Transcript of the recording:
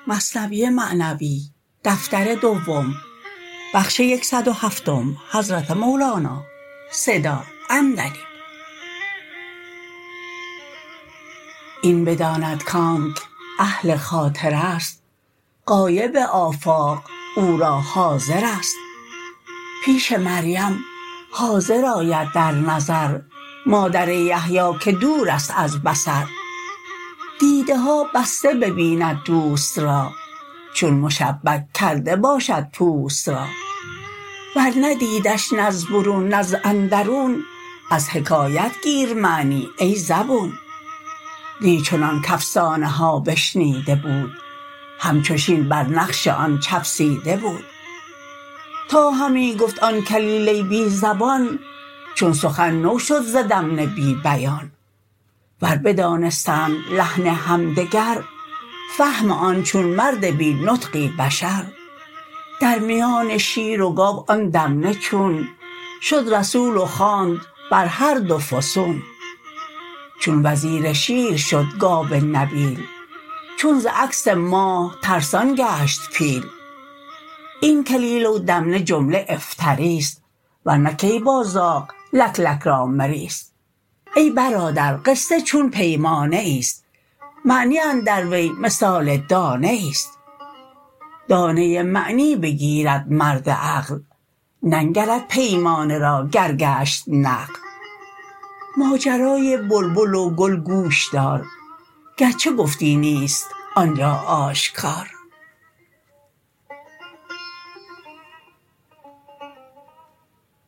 این بداند کانک اهل خاطرست غایب آفاق او را حاضرست پیش مریم حاضر آید در نظر مادر یحیی که دورست از بصر دیده ها بسته ببیند دوست را چون مشبک کرده باشد پوست را ور ندیدش نه از برون نه از اندرون از حکایت گیر معنی ای زبون نی چنان کافسانه ها بشنیده بود همچو شین بر نقش آن چفسیده بود تا همی گفت آن کلیله بی زبان چون سخن نو شد ز دمنه بی بیان ور بدانستند لحن همدگر فهم آن چون مرد بی نطقی بشر در میان شیر و گاو آن دمنه چون شد رسول و خواند بر هر دو فسون چون وزیر شیر شد گاو نبیل چون ز عکس ماه ترسان گشت پیل این کلیله و دمنه جمله افتراست ورنه کی با زاغ لک لک را مریست ای برادر قصه چون پیمانه ایست معنی اندر وی مثال دانه ایست دانه معنی بگیرد مرد عقل ننگرد پیمانه را گر گشت نقل ماجرای بلبل و گل گوش دار گرچه گفتی نیست آنجا آشکار